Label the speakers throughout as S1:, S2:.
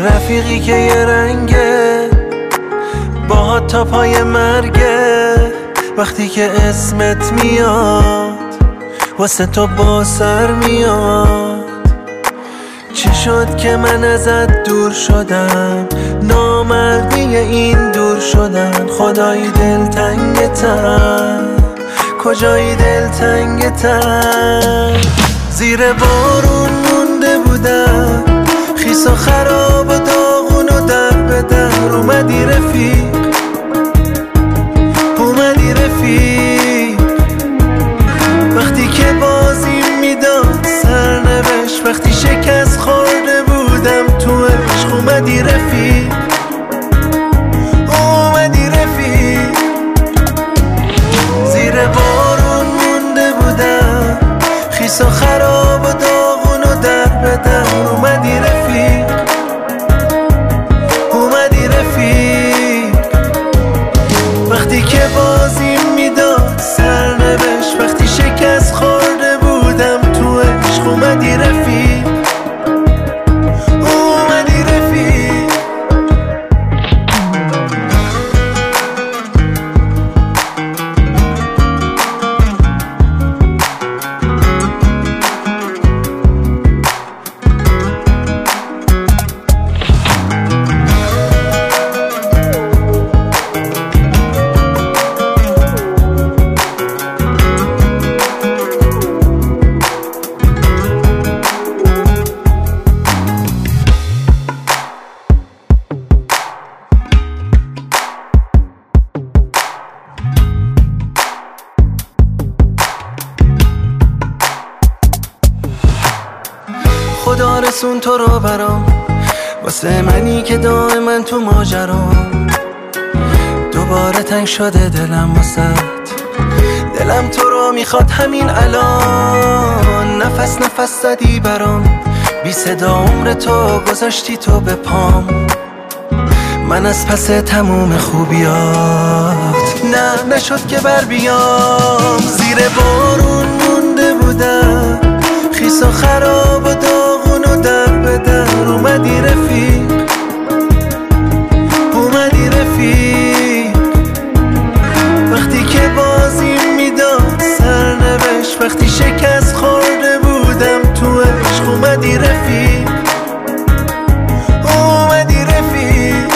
S1: رفیقی که یه رنگه باهات تا پای مرگه. وقتی که اسمت میاد واسه تو با سر میاد. چی شد که من ازت دور شدم؟ نامردی این دور شدن. خدایی دلتنگتم، کجایی دلتنگتم. زیر بارون مونده بودم، خیس و خراب و داغون و در به در. اومدی رفیق، اومدی رفیق. وقتی که بازی میداد سرنوشت، وقتی شکست خورده بودم تو عشق. اومدی رفیق، اومدی رفیق. زیر بارون مونده بودم، خیس و خراب و داغون و در به در. اومدی رفیق، اومدی رفیق. وقتی که بازی میداد سرنوشت، وقتی شکست خورده بودم تو عشق. اومدی رفیق، اومدی رفیق. خدا رسون تو رو برام، واسه منی که دائما تو ماجرام. دوباره تنگ شده دلم واسط، دلم تو رو میخواد همین الان. نفس نفس زدی برام، بی صدا عمر تو گذاشتی تو به پام. من از پس تموم خوبیات نه نشد که بر بیام. زیر بارون مونده بودم، خیس و خراب و داغون و در به در. اومدی رفیق، اومدی رفیق. وقتی که بازی میداد سرنوشت، وقتی شکست خورده بودم تو عشق. اومدی رفیق، اومدی رفیق.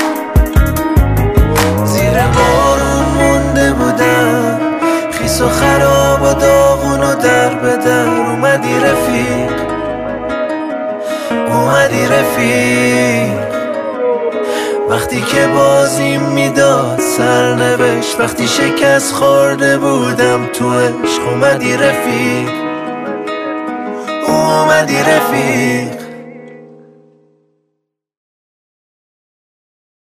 S1: زیر بارون مونده بودم، خیس و خراب و داغون و در به در. اومدی رفیق، اومدی رفیق. وقتی که بازی میداد سرنوشت، وقتی شکست خورده بودم تو عشق. اومدی رفیق، اومدی رفیق.